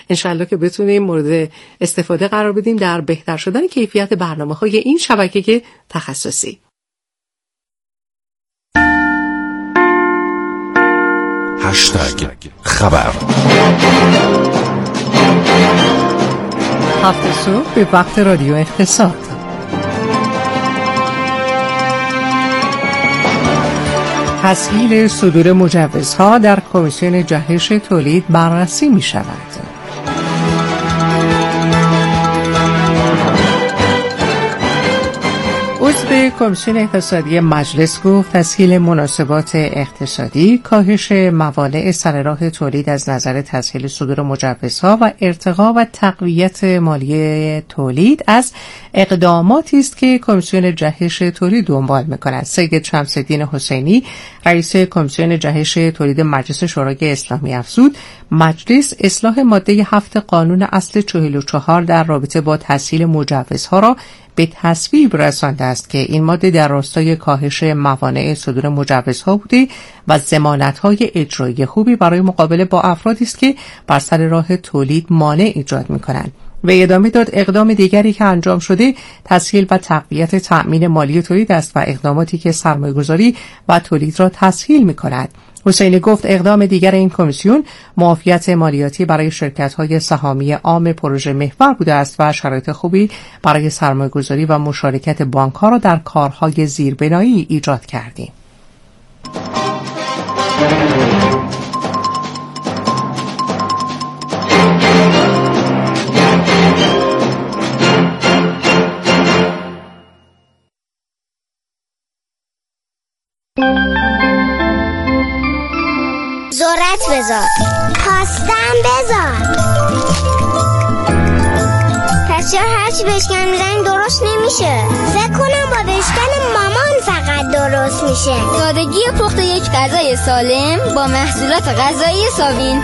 انشالله که بتونیم مورد استفاده قرار بدیم در بهتر شدن کیفیت برنامه‌های این شبکه تخصصی. خبر هفته صبح به وقت رادیو اقتصاد. تسهیل صدور مجوزها در کمیسیون جهش تولید بررسی می شود. عضو کمیسیون اقتصادی مجلس گفت تسهیل مناسبات اقتصادی، کاهش موانع سر راه تولید از نظر تسهیل صدور مجوزها و ارتقا و تقویت مالی تولید از اقداماتی است که کمیسیون جهش تولید دنبال می‌کند. سید شمس‌الدین حسینی رئیس کمیسیون جهش تولید مجلس شورای اسلامی افزود مجلس اصلاح ماده 7 قانون اصل 44 در رابطه با تسهیل مجوزها را به تصویب رسانده است که این ماده در راستای کاهش موانع صدور مجوزها بوده و ضمانت‌های اجرایی خوبی برای مقابله با افرادی است که بر سر راه تولید مانع ایجاد می‌کنند. و ادامه داد اقدام دیگری که انجام شده تسهیل و تقویت تأمین مالی تولید است و اقداماتی که سرمایه‌گذاری و تولید را تسهیل می‌کند. حسینی گفت اقدام دیگر این کمیسیون معافیت مالیاتی برای شرکت‌های سهامی عام پروژه محور بوده است و شرایط خوبی برای سرمایه‌گذاری و مشارکت بانک‌ها را در کارهای زیربنایی ایجاد کردیم. ذرت بذار، خواستم بذار. پس چرا هرچی بشکن میزنی درست نمیشه؟ فکر کنم با بشکن مامان فقط درست میشه. سادگی پخت یک غذای سالم با محصولات غذایی ساوین.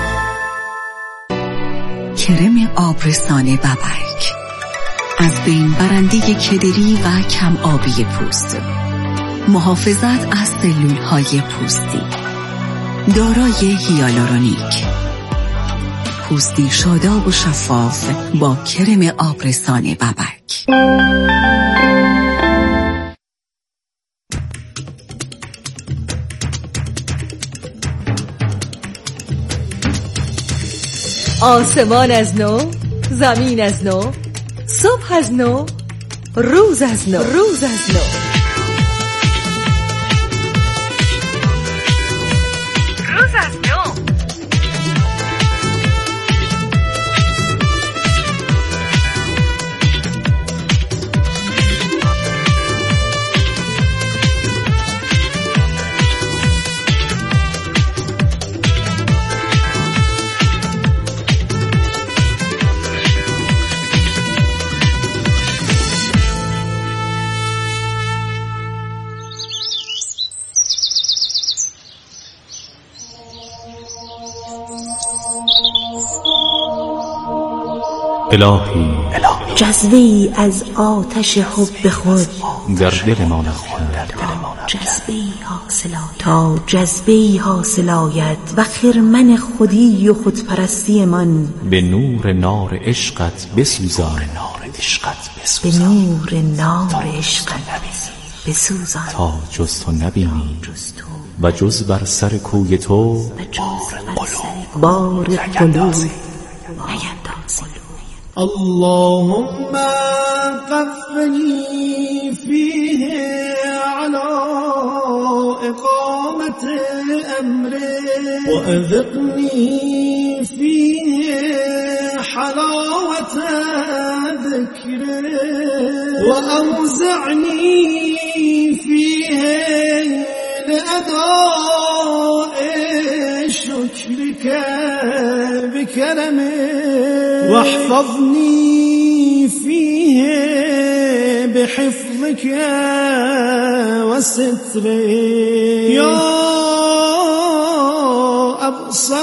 کرم آبرسان ببرک از بین برنده کدری و کم آبی پوست، محافظت از سلولهای پوستی، دارای هیالورونیک، پوستی شاداب و شفاف با کرم آبرسان ببرک. آسمان از نو، زمین از نو، صبح از نو، روز از نو، روز از نو. الهی جذبه‌ای از آتش حب خود در دل ما نخواه، جذبه‌ای حاصل آید و خرمن خودی و خودپرستی من به نور نار عشقت بسوزان، به نور نار عشقت بسوزان، تا جز تو نبینی و جز بر سر کوی تو بار قلوب نیندازی. اللهم قفني فيه على إقامة أمره وأذقني فيه حلاوة ذكره وأوزعني فيه لأداء شكرك بكرمه واحفظني فيه بحفظك وسترك يا أبصر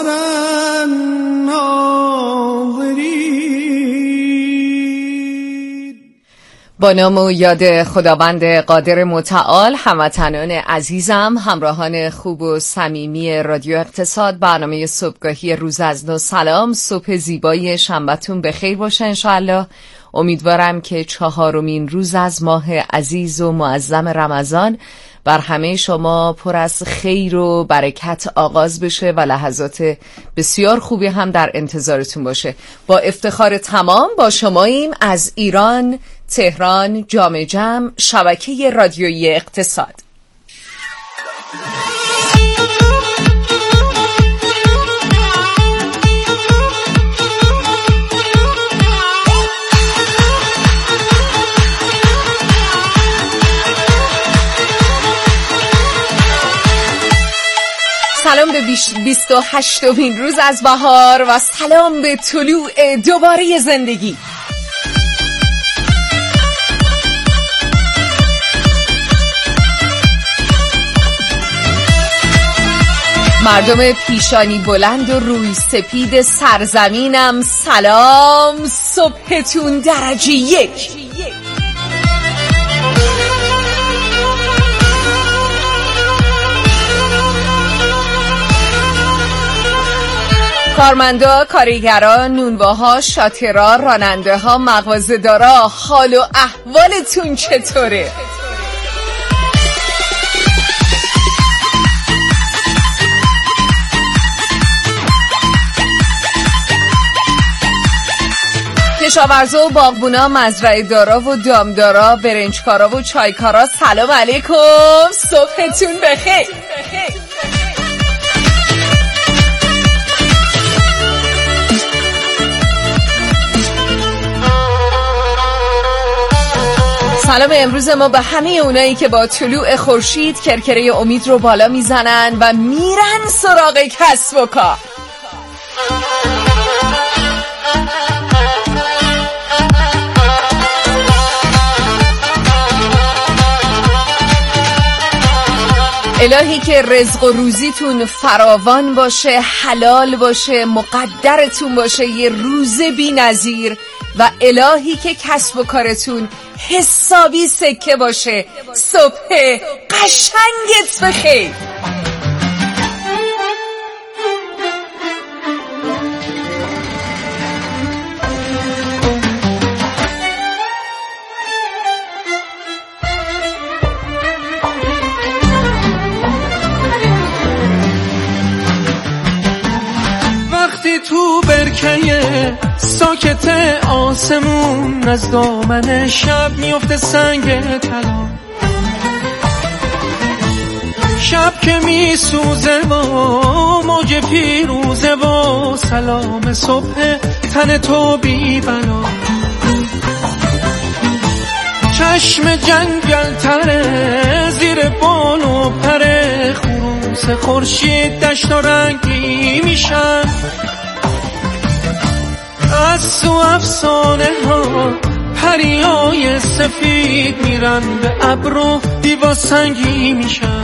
الناظرين. با نام و یاد خداوند قادر متعال، هموطنان عزیزم، همراهان خوب و صمیمی رادیو اقتصاد، برنامه صبحگاهی روز از نو. سلام، صبح زیبای شنبهتون بخیر باشه انشاءالله. امیدوارم که 4مین روز از ماه عزیز و معظم رمضان بر همه شما پر از خیر و برکت آغاز بشه و لحظات بسیار خوبی هم در انتظارتون باشه. با افتخار تمام با شماییم از ایران، تهران، جام جم، شبکه رادیویی اقتصاد. سلام به 28مین روز از بهار و سلام به طلوع دوباره زندگی. مردم پیشانی بلند و روی سپید سرزمینم، سلام، صبحتون درجه 1. کارمندا، کارگرا، نونواها، شاطرا، راننده ها، مغازه‌دارا، حال و احوالتون چطوره؟ کشاورزا و باغبونا، مزرعه دارا و دامدارا، برنجکارا و چایکارا، سلام علیکم، صبحتون بخیر. سلام امروز ما به همه اونایی که با طلوع خورشید کرکره امید رو بالا میزنن و میرن سراغ کسب و کار. الهی که رزق و روزیتون فراوان باشه، حلال باشه، مقدرتون باشه، یه روز بی نظیر، و الهی که کسب و کارتون حسابی سکه باشه. صبح قشنگت بخیر. وقتی تو برکه ساکت آسمون از دامن شب میفته سنگ طلا، شب که میسوزه و موج پیروزه و سلام صبح تن تو بی بلا، چشم جنگل تره زیر بال و پره، خروس خورشید دشت و رنگی میشن، از تو افسانه ها پریای سفید میرن به ابر و دیوا سنگی میشن،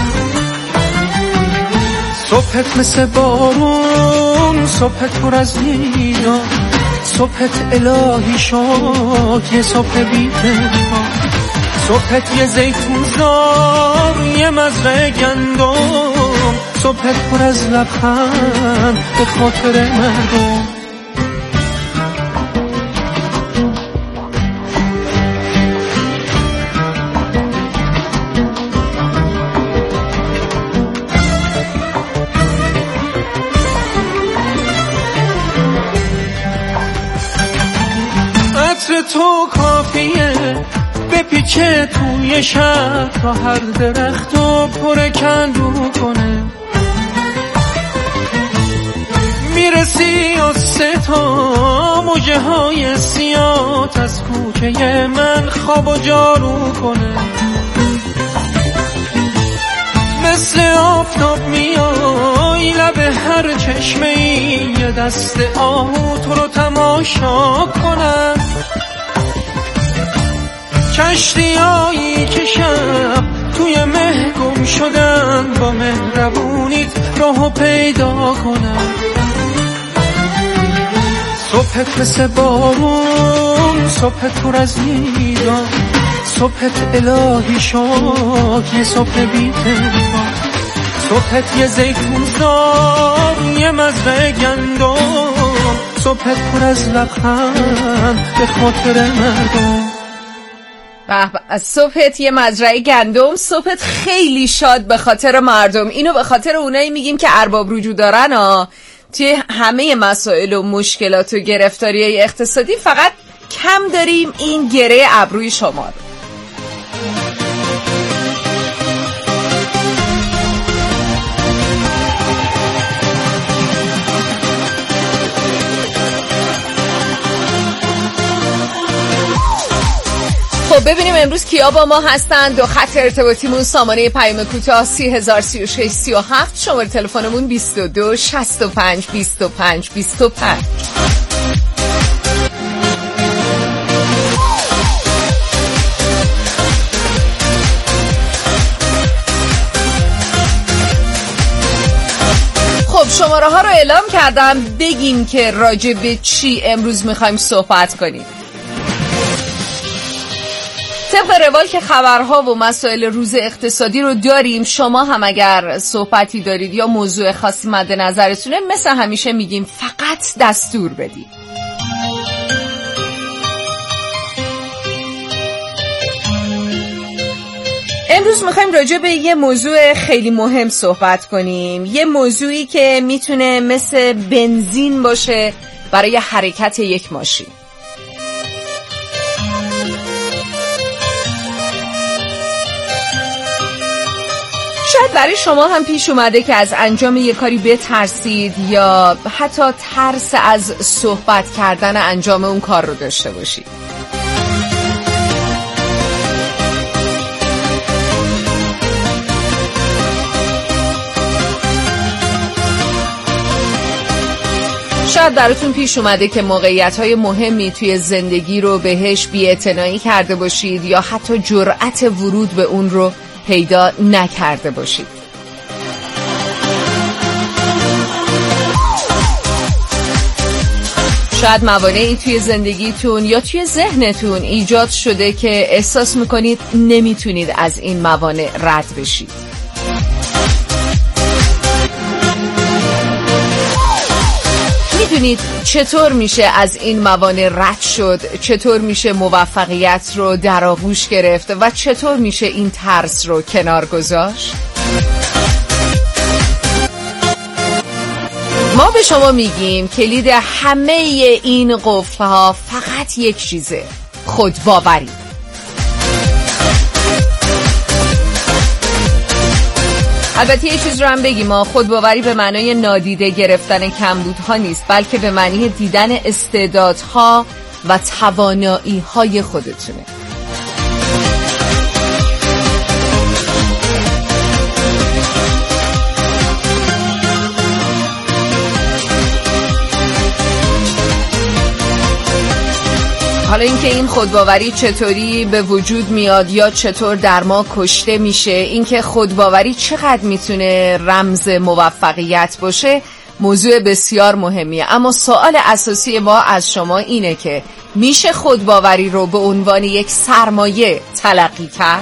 صبحت مثل بارون، صبحت پر از نینا، صبحت الهی شد یه صبح بی تنها، صبحت یه زیتون زار، یه مزرعه گندم، صبحت پر از لبخند به خاطر مردم. تو کافیه بپیچه توی شهر تا هر درخت و پر کندو کنه، میرسی از 3 تا موجه های سیاه از کوچه من خواب و جارو کنه، مثل آفتاب میای لب هر چشمه ای، یه دست آهو تو رو تماشا کنن، کشتیایی که شب توی مه گم شدن، با مهربونیت راهو پیدا کنن، صبحت مثل بارون، صبح پر از میدان، صبحت الهی شاکی، صبح بی‌دفاع، صبحت یه زیتون زار، یه مزرعه گندم، صبحت پر از لبخند به خاطر مردم. از صبحت یه مزرعه گندم، صبحت خیلی شاد به خاطر مردم. اینو به خاطر اونایی میگیم که ارباب رجوع دارن ها. توی همه مسائل و مشکلات و گرفتاری‌های اقتصادی فقط کم داریم این گره ابروی شما رو. خب ببینیم امروز کیا با ما هستند. دو خط ارتباطیمون سامانه پیام کوتاه 3036 37، شماره تلفنمون 22 65 25 25. خب شماره ها رو اعلام کردم، بگیم که راجع به چی امروز میخوایم صحبت کنیم. طبق روال که خبرها و مسائل روز اقتصادی رو داریم، شما هم اگر صحبتی دارید یا موضوع خاصی مد نظرتونه، مثل همیشه میگیم فقط دستور بدید. امروز میخوایم راجع به یه موضوع خیلی مهم صحبت کنیم، یه موضوعی که میتونه مثل بنزین باشه برای حرکت یک ماشین. شاید برای شما هم پیش اومده که از انجام یک کاری بترسید یا حتی ترس از صحبت کردن انجام اون کار رو داشته باشید. شاید براتون پیش اومده که موقعیت‌های مهمی توی زندگی رو بهش بی‌اعتنایی کرده باشید یا حتی جرأت ورود به اون رو پیدا نکرده باشید. شاید موانعی توی زندگیتون یا توی ذهنتون ایجاد شده که احساس میکنید نمیتونید از این موانع رد بشید. میدونید چطور میشه از این موانع رد شد؟ چطور میشه موفقیت رو در آغوش گرفت و چطور میشه این ترس رو کنار گذاشت؟ ما به شما میگیم کلید همه این قفل‌ها فقط یک چیزه: خودباوری. البته یه چیز رو هم بگیم، خودباوری به معنای نادیده گرفتن کمبودها نیست، بلکه به معنی دیدن استعدادها و توانایی‌های خودتونه. حالا اینکه این خودباوری چطوری به وجود میاد یا چطور در ما کشته میشه، اینکه خودباوری چقدر میتونه رمز موفقیت باشه، موضوع بسیار مهمیه. اما سوال اساسی ما از شما اینه که میشه خودباوری رو به عنوان یک سرمایه تلقی کرد؟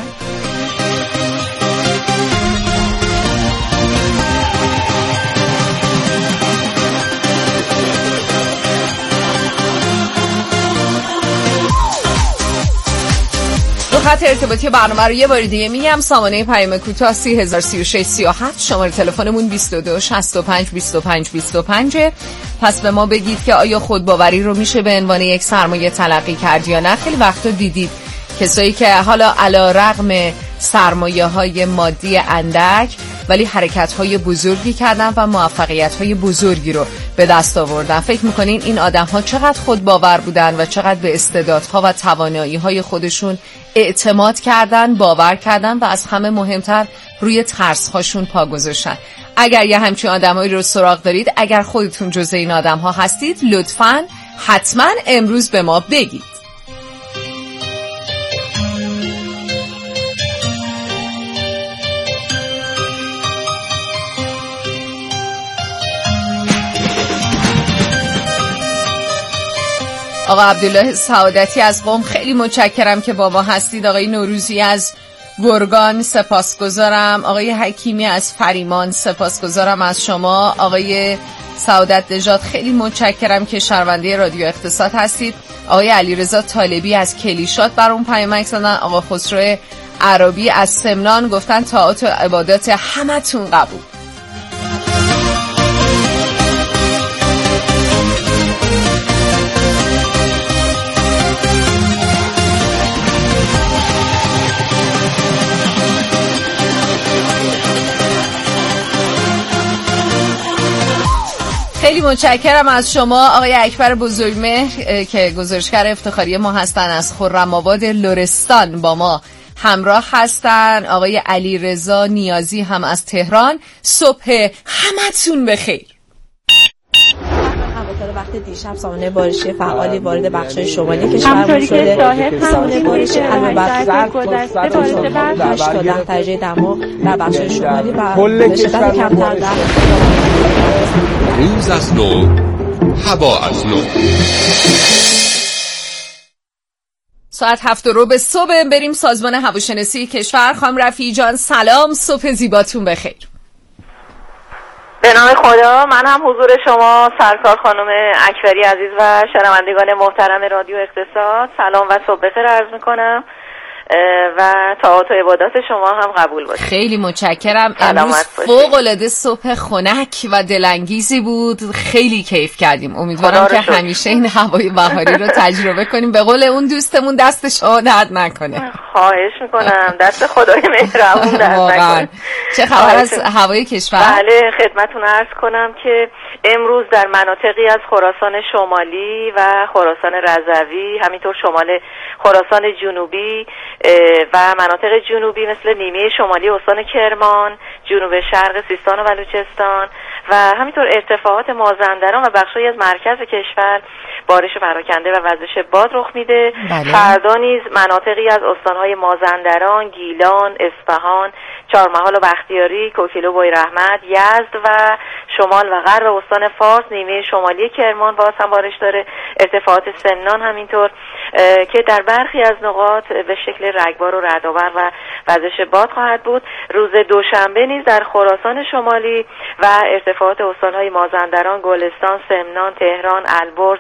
خط ارتباطی برنامه رو یه بار دیگه میگم، سامانه پیام کوتاه 3036 37، شماره تلفنمون 22 65 25 25. پس به ما بگید که آیا خودباوری رو میشه به عنوان یک سرمایه تلقی کرد یا نه. خیلی وقتا دیدید کسایی که حالا علی رغم سرمایه‌های مادی اندک ولی حرکت‌های بزرگی کردن و موفقیت‌های بزرگی رو به دست آوردن. فکر می‌کنین این آدم‌ها چقدر خودباور بودن و چقدر به استعدادها و توانایی‌های خودشون اعتماد کردن، باور کردن و از همه مهمتر روی ترس‌هاشون پا گذاشتن. اگر یه همچین آدمایی رو سراغ دارید، اگر خودتون جزء این آدم‌ها هستید، لطفاً حتماً امروز به ما بگید. آقا عبدالله سعادتی از قم خیلی متشکرم که با ما هستید. آقای نوروزی از گرگان سپاسگزارم. آقای حکیمی از فریمان سپاسگزارم از شما. آقای سعادت نژاد خیلی متشکرم که شنونده رادیو اقتصاد هستید. آقای علیرضا طالبی از کلیشات برام پیامک زدن. آقا خسرو عربی از سمنان گفتن طاعات و عبادات همتون قبول. خیلی متشکرم از شما. آقای اکبر بزرگمهر که گزارشگر افتخاری ما هستن از خرم‌آباد لرستان با ما همراه هستن. آقای علیرضا نیازی هم از تهران. صبح همتون بخیر. وقت دیشب سامانه بارشی فعالی وارد بخش‌های شمالی کشور شده. سامانه بارشی البته گذشته بارش 8 تا 10 درجه دما در بخش‌های شمالی و به شدت کمتر در روز از نو، هوا از نو. ساعت 7:15 صبح بریم سازمان هواشناسی کشور. خانم رفیعی جان سلام، صبح زیباتون بخیر. به نام خدا، من هم حضور شما سرکار خانم اکبری عزیز و شنوندگان محترم رادیو اقتصاد سلام و صبح بخیر عرض میکنم و طاعات و عبادات شما هم قبول باشه. خیلی متشکرم. امروز فوق‌العاده صبح خنک و دلانگیزی بود. خیلی کیف کردیم. امیدوارم که همیشه این هوای بهاری رو تجربه کنیم. به قول اون دوستمون دست شما درد نکنه. خواهش میکنم. دست خدای مهربون درد نکنه. چه خبر از هوای کشور؟ بله خدمتتون عرض کنم که امروز در مناطقی از خراسان شمالی و خراسان رضوی، همینطور شمال خراسان جنوبی و مناطق جنوبی مثل نیمه شمالی استان کرمان، جنوب شرق سیستان و بلوچستان و همینطور ارتفاعات مازندران و بخشی از مرکز کشور بارش پراکنده و وزش باد رخ میده. فردا نیز مناطقی از استانهای مازندران، گیلان، اصفهان، چهارمحال و بختیاری، کوکیلو، بویراحمد، یزد و شمال و غرب استان فارس، نیمه شمالی کرمان باز هم بارش داره. ارتفاعات سمنان همینطور که در برخی از نقاط به شکل رگبار و رعدآور و وزش باد خواهد بود. روز دوشنبه نیز در خراسان شمالی و ارتفاعات استانهای مازندران، گلستان، سمنان، تهران، البرز،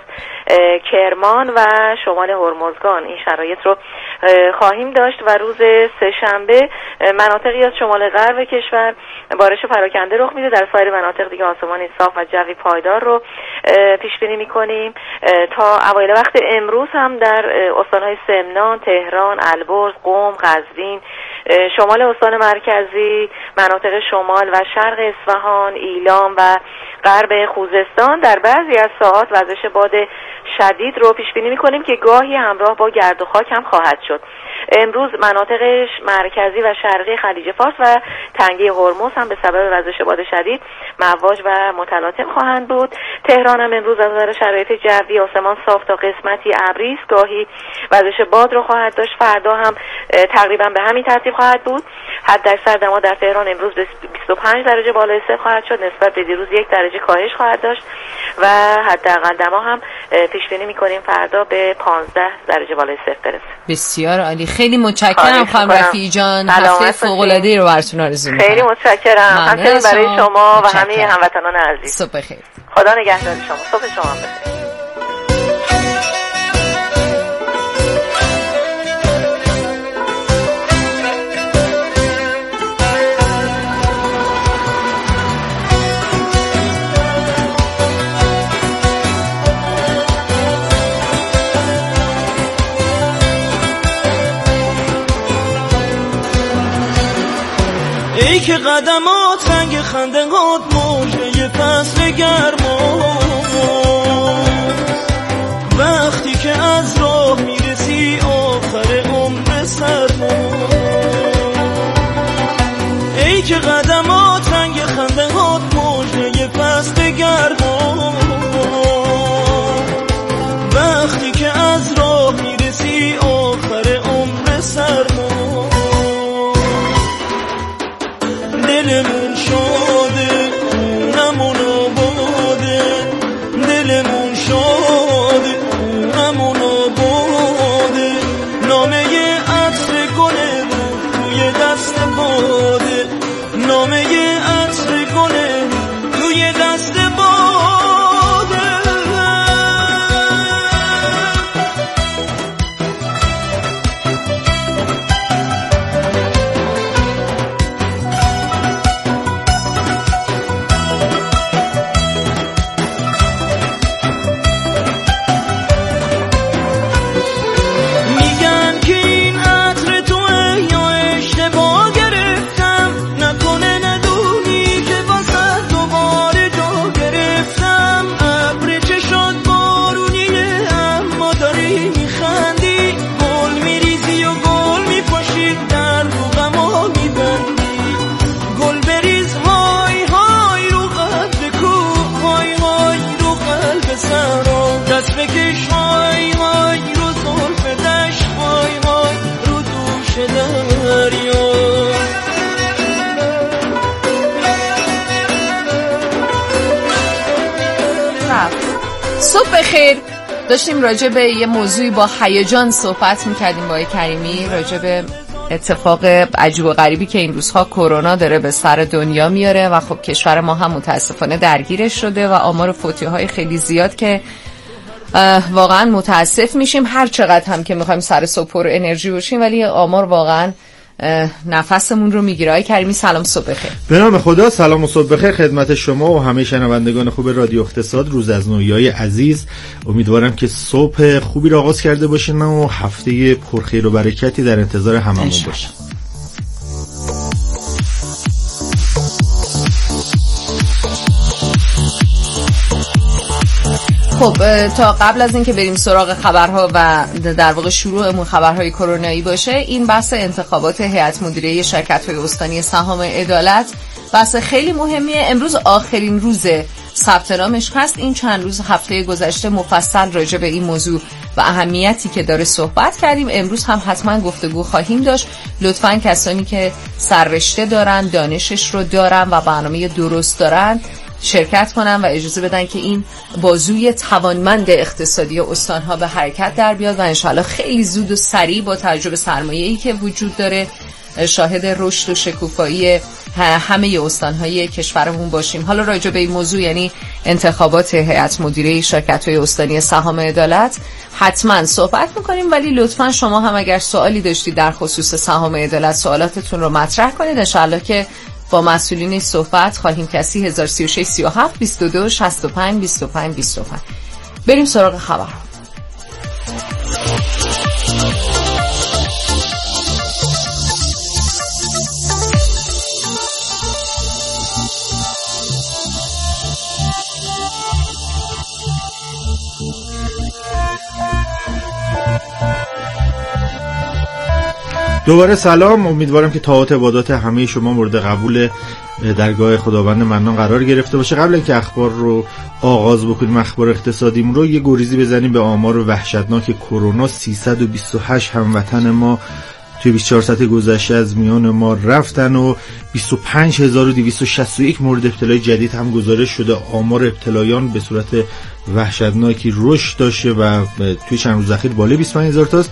کرمان و شمال هرمزگان این شرایط رو خواهیم داشت و روز سه‌شنبه مناطقی از شمال غرب کشور بارش پراکنده رخ میده. در سایر مناطق دیگه آسمانی صاف و جوی پایدار رو پیش بینی می‌کنیم. تا اوایل وقت امروز هم در استان‌های سمنان، تهران، البرز، قم، قزوین، شمال استان مرکزی، مناطق شمال و شرق اصفهان، ایلام و غرب خوزستان در بعضی از ساعات وزش باد شدید رو پیش بینی می‌کنیم که گاهی همراه با گرد و خاک هم خواهد شد. امروز مناطق مرکزی و شرقی خلیج فارس و تنگه هرمز هم به سبب وزش باد شدید مواج و متلاطم خواهند بود. تهران هم امروز از نظر شرایط جوی آسمان صاف تا قسمتی ابری است، گاهی وزش باد رو خواهد داشت. فردا هم تقریبا به همین ترتیب خواهد بود. حداکثر دما در تهران امروز به 25 درجه بالای صفر خواهد شد، نسبت به دیروز 1 درجه کاهش خواهد داشت و حداقل دما هم پیش بینی می‌کنیم فردا به 15 درجه بالای صفر برسه. بسیار عالی. خیلی متشکرم خانم رفیعی جان. هفته فوق‌العاده‌ای رو براتون آرزو می‌کنم. خیلی متشکرم. همچنین برای شما و همه هموطنان عزیز. صبح بخیر. خدا نگهدار شما. صبح شما بخیر. ای که قدمات رنگ خندقات موجه فصل گرما، وقتی که از راه میرسی آخر عمر سرما. ای که قدمات رنگ خندقات موجه فصل گرما، وقتی که از راه میرسی آخر عمر سرما. دلمون شاده خونمون آباده صبح بخیر. داشتیم راجع به یه موضوعی با هیجان صحبت میکردیم با آقای کریمی، راجع به اتفاق عجیب و غریبی که این روزها کرونا داره به سر دنیا میاره و خب کشور ما هم متاسفانه درگیرش شده و آمار فوتی‌های خیلی زیاد که واقعا متاسف میشیم هر چقدر هم که میخوایم سر صبح پر انرژی باشیم، ولی آمار واقعا نفسمون رو میگیره. آقای کریمی سلام، صبح بخیر. به نام خدا، سلام و صبح بخیر خدمت شما و همه شنوندگان خوب رادیو اقتصاد. روز از نویای عزیز، امیدوارم که صبح خوبی رو آغاز کرده باشین و هفته پرخیر و برکتی در انتظار هممون باشه. خب تا قبل از اینکه بریم سراغ خبرها و در واقع شروعمون خبرهای کرونایی باشه، این بحث انتخابات هیئت مدیره شرکت‌های استانی سهام عدالت بحث خیلی مهمیه. امروز آخرین روز ثبت نامش هست. این چند روز هفته گذشته مفصل راجع به این موضوع و اهمیتی که داره صحبت کردیم. امروز هم حتما گفتگو خواهیم داشت. لطفاً کسانی که سررشته دارن، دانشش رو دارن و برنامه درست دارن شرکت کنن و اجازه بدن که این بازوی توانمند اقتصادی استانها به حرکت در بیاد و انشاءالله خیلی زود و سریع با تجربه سرمایه‌ای که وجود داره شاهد رشد و شکوفایی همه استانهای کشورمون باشیم. حالا راجع به این موضوع، یعنی انتخابات هیئت مدیره شرکت‌های استانی سهام عدالت، حتما صحبت می‌کنیم، ولی لطفاً شما هم اگر سوالی داشتید در خصوص سهام عدالت سوالاتتون رو مطرح کنید. انشاءالله که با مسئولین صحبت خواهیم. کسی 1036 37 22 65 25 25. بریم سراغ خبر. دوباره سلام، امیدوارم که طاعات عبادات همه شما مورد قبول درگاه خداوند منان قرار گرفته باشه. قبل اینکه اخبار رو آغاز بکنیم، اخبار اقتصادیم رو یه گریزی بزنیم به آمار وحشتناک کرونا. 328 هموطن ما توی 24 ساعت گذشته از میان ما رفتن و 25261 مورد ابتلای جدید هم گزارش شده. آمار ابتلایان به صورت وحشتناکی رشد داشته و توی چند روز اخیر بالای 25000 تاست.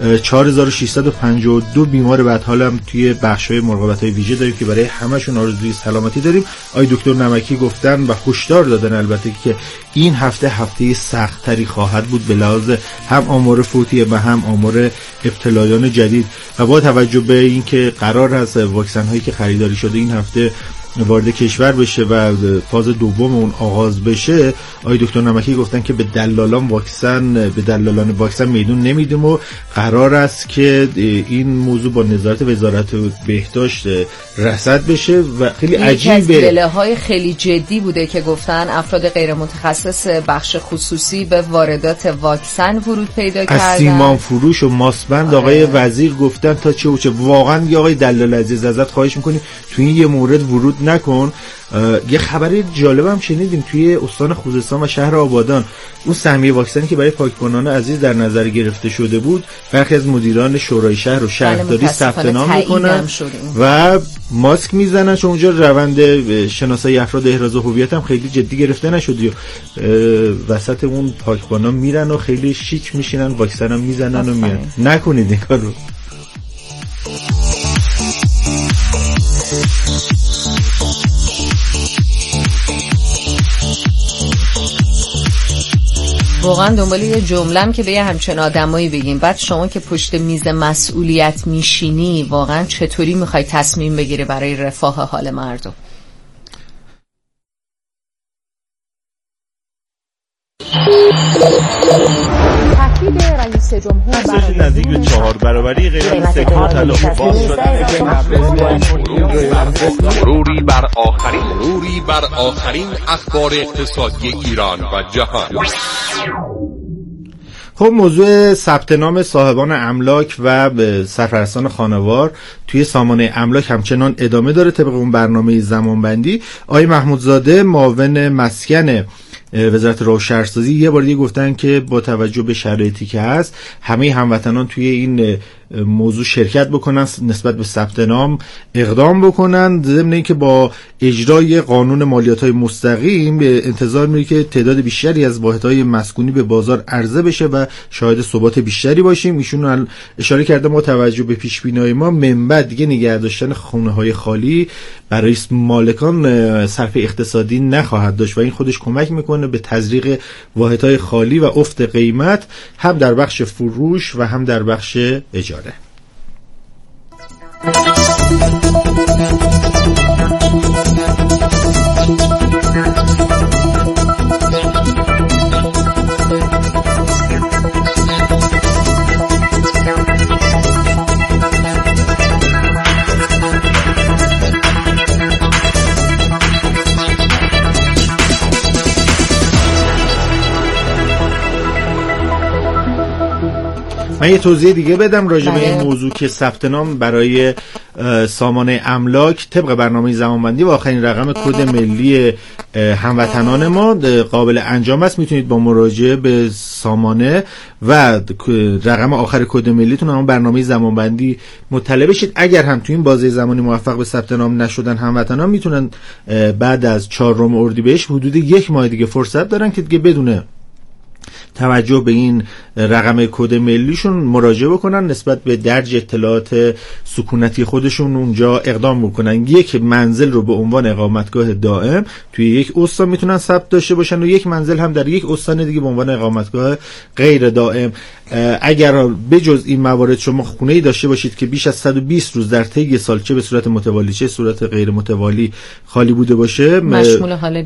4652 بیمار بدحال هم توی بخش‌های مراقبت‌های ویژه داریم که برای همشون آرزوی سلامتی داریم. آقای دکتر نمکی گفتن و هشدار دادن البته که این هفته سخت‌تری خواهد بود به لحاظ هم آمار فوتی و هم آمار ابتلایان جدید و با توجه به اینکه قرار هست واکسن هایی که خریداری شده این هفته وارد کشور بشه و فاز دوم اون آغاز بشه، آقای دکتر نمکی گفتن که به دلالان واکسن میدون نمیدیم و قرار است که این موضوع با نظارت وزارت بهداشت رصد بشه و خیلی عجیبه. یکی از گله‌های خیلی جدی بوده که گفتن افراد غیر متخصص بخش خصوصی به واردات واکسن ورود پیدا کردن. از سیمان فروش و ماسبند آقای وزیر گفتن تا چه و چه. واقعا یا آقای دلال عزیز ازت خواهش میکنیم تو این یه مورد ورود نکن. یه خبری جالب هم شنیدیم توی استان خوزستان و شهر آبادان. اون سهمیه واکسنی که برای پاکبانان عزیز در نظر گرفته شده بود، برخی از مدیران شورای شهر و شهرداری ثبت نام میکنن و ماسک میزنن، چون اونجا روند شناسایی افراد احراز هویت هم خیلی جدی گرفته نشده و وسط اون پاکبانان میرن و خیلی شیک میشینن، واکسن هم میزنن و میان. نکنید این کارو. واقعا دنبال یه جمله‌ام که به یه همچین آدمایی بگیم. بعد شما که پشت میز مسئولیت میشینی، واقعا چطوری میخوای تصمیم بگیری برای رفاه حال مردم؟ تاکید رئیس جمهور برای نزدیک به 4 برابری قیمت سکه طلا باز شده. مروری بر آخرین اخبار اقتصادی ایران و جهان. خب موضوع ثبت نام صاحبان املاک و سرپرستان خانوار توی سامانه املاک همچنان ادامه داره طبق اون برنامه زمانبندی. آقای محمودزاده معاون مسکن وزارت راه و شهرسازی یه بار دیگه گفتن که با توجه به شرایطی که هست همه هموطنان توی این موضوع شرکت بکنن، نسبت به ثبت نام اقدام بکنن، ضمن اینکه با اجرای قانون مالیات‌های مستقیم انتظار میره که تعداد بیشتری از واحدهای مسکونی به بازار عرضه بشه و شاهد ثبات بیشتری باشیم. ایشون اشاره کرده ما توجه به پیش‌بینی‌های ما من بعد دیگه نگه داشتن خونه‌های خالی برای مالکان صرف اقتصادی نخواهد داشت و این خودش کمک میکنه به تزریق واحدهای خالی و افت قیمت هم در بخش فروش و هم در بخش اجاره. من یه توضیح دیگه بدم راجع به این موضوع که ثبت نام برای سامانه املاک طبق برنامه زمانبندی و آخرین رقم کد ملی هموطنان ما قابل انجام است. میتونید با مراجعه به سامانه و رقم آخر کد ملیتون اما برنامه زمانبندی مطلع بشید. اگر هم تو این بازه زمانی موفق به ثبت نام نشدن هموطنان میتونن بعد از 4 اردیبهشت حدود 1 ماه دیگه فرصت دارن که دیگه بدون توجه به این رقم کد ملیشون مراجعه بکنن، نسبت به درج اطلاعات سکونتی خودشون اونجا اقدام بکنن. یک منزل رو به عنوان اقامتگاه دائم توی یک استان میتونن ثبت داشته باشن و یک منزل هم در یک استان دیگه به عنوان اقامتگاه غیر دائم. اگر بجز این موارد شما خونه‌ای داشته باشید که بیش از 120 روز در طی سال چه به صورت متوالی چه صورت غیر متوالی خالی بوده باشه، مشمول حال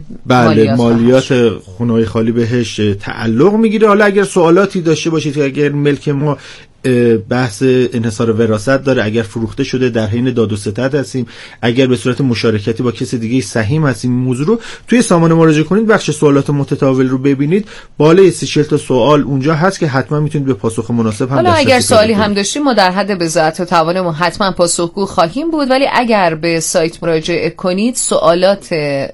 مالیات خونه‌های خالی بهش تعلق میگیره. حالا اگر سوالاتی داشته باشید که اگر ملک ما بحث انحصار وراثت داره، اگر فروخته شده، در حین داد و ستد هستیم، اگر به صورت مشارکتی با کسی دیگه سهیم هستیم، موضوع رو توی سامانه مراجعه کنید، بخش سوالات متداول رو ببینید، بالای 30 تا سوال اونجا هست که حتما میتونید به پاسخ مناسب هم. حالا اگر سوالی هم داشتیم ما در حد بضاعت و توانمون حتما پاسخگو خواهیم بود، ولی اگر به سایت مراجعه کنید سوالات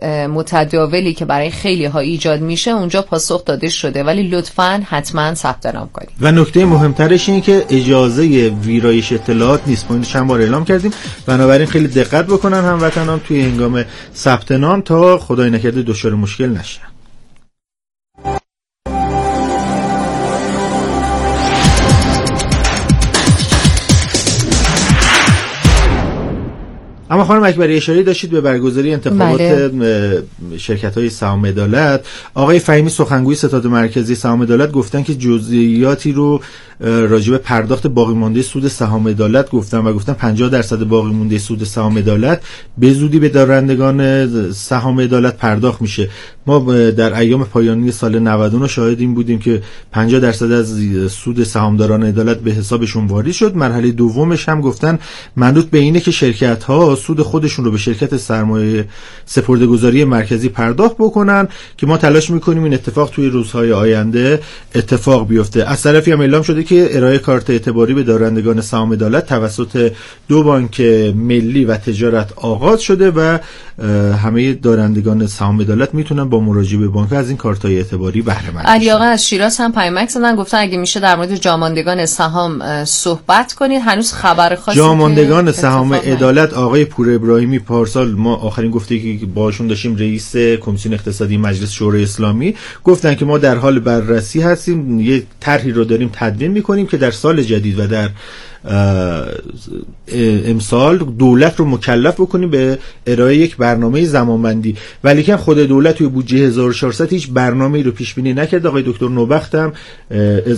متداولی که برای خیلی ها ایجاد میشه اونجا پاسخ داده شده، ولی لطفاً حتما ثبت نام کنید. و نکته مهمترش اینه که اجازه ویرایش اطلاعات نیست، ما اینو چند بار اعلام کردیم، بنابراین خیلی دقت بکنن هموطنان توی هنگام ثبت نام تا خدای نکرده دچار مشکل نشن. اما خانم اکبری اشاره داشتید به برگزاری انتخابات شرکت‌های سهام عدالت. آقای فهیمی سخنگوی ستاد مرکزی سهام عدالت گفتن که جزئیاتی رو راجع به پرداخت باقی مانده سود سهام عدالت گفتن و گفتن 50% باقی مانده سود سهام عدالت به زودی به دارندگان سهام عدالت پرداخت میشه. ما در ایام پایانی سال 99 شاهد این بودیم که 50% از سود سهامداران عدالت به حسابشون واریز شد. مرحله دومش هم گفتن منوط به اینه که شرکت‌ها سود خودشون رو به شرکت سرمایه سپرده‌گذاری مرکزی پرداخت بکنن که ما تلاش میکنیم این اتفاق توی روزهای آینده اتفاق بیفته. از طرفی هم اعلام شده که ارائه کارت اعتباری به دارندگان سهام عدالت توسط 2 بانک ملی و تجارت آغاز شده و همه دارندگان سهام عدالت میتونن با مراجعه به بانک از این کارت‌های اعتباری بهره مند بشن. علی آقا از شیراز هم پیامک زدن، گفتن اگه میشه در مورد جاماندگان سهام صحبت کنید. هنوز خبر خاصی جاماندگان سهام عدالت آقای پور ابراهیمی پارسال ما آخرین گفتگویی که باشون داشتیم رئیس کمیسیون اقتصادی مجلس شورای اسلامی گفتن که ما در حال بررسی هستیم، یه طرحی رو داریم تدوین میکنیم که در سال جدید و در امسال دولت رو مکلف بکنیم به ارائه یک برنامه زمانبندی، ولی که خود دولت توی بودجه 1400 هیچ برنامه‌ای رو پیش بینی نکرد. آقای دکتر نوبخت هم